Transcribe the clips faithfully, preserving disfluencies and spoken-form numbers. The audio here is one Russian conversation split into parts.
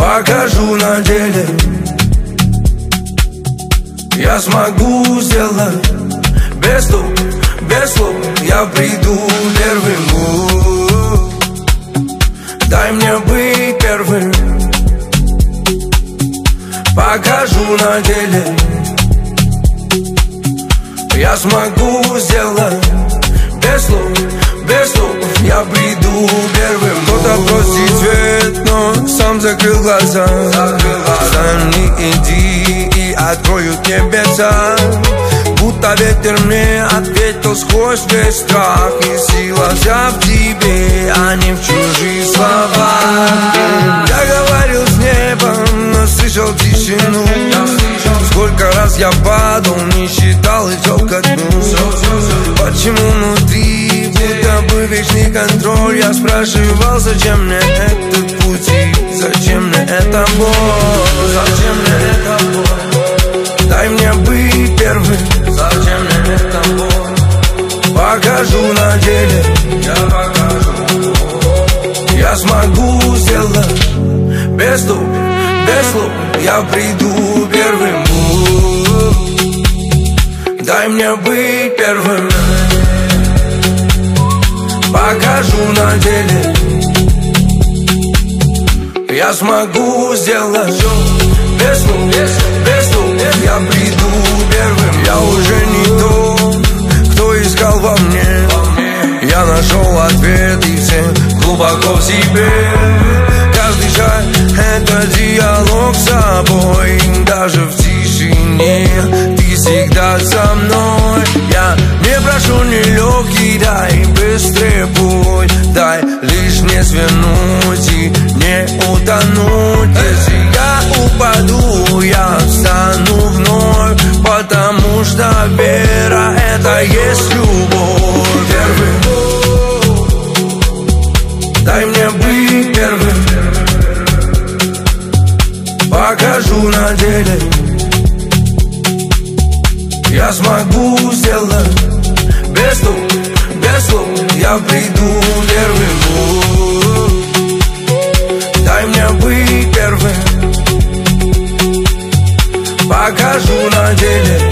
покажу на деле. Я смогу сделать без слов, без слов. Я приду первым. Дай мне быть первым. Покажу на деле. Я смогу сделать без слов, без слов. Я приду первым. Кто-то просит свет, но сам закрыл глаза. Сами иди и откроют небеса. Будто ветер мне ответил сквозь весь страх. И сила вся в тебе, а не в чужие слова. Я говорил с небом, но слышал тишину. Сколько раз я падал, не считал и шел ко дну. Почему внутри будто бы вечный контроль? Я спрашивал, зачем мне этот путь и зачем мне эта боль? Зачем мне эта боль? Дай мне быть первым. Зачем мне эта боль? Покажу на деле. Я покажу. Я смогу сделать без слов, без слов. Я приду первым. Дай мне быть первым. Покажу на деле. Я смогу сделать без слов, без слов. Я приду первым. Я уже не тот, кто искал во мне. Я нашел ответ и все глубоко в себе. Каждый шаг — это диалог с собой. Даже в тишине ты всегда со мной. Я не прошу нелегкий, дай быстрее путь. Дай лишь не свернуть и не утонуть. Если я упаду, я встану вновь. Потому что вера — это есть любовь. Первым. Дай мне быть первым. Покажу на деле. Я смогу сделать без слов, без слов. Я приду первым. Дай мне быть первым. Покажу на деле.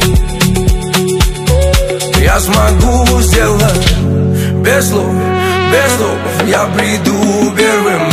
Я смогу сделать без слов, без слов. Я приду первым.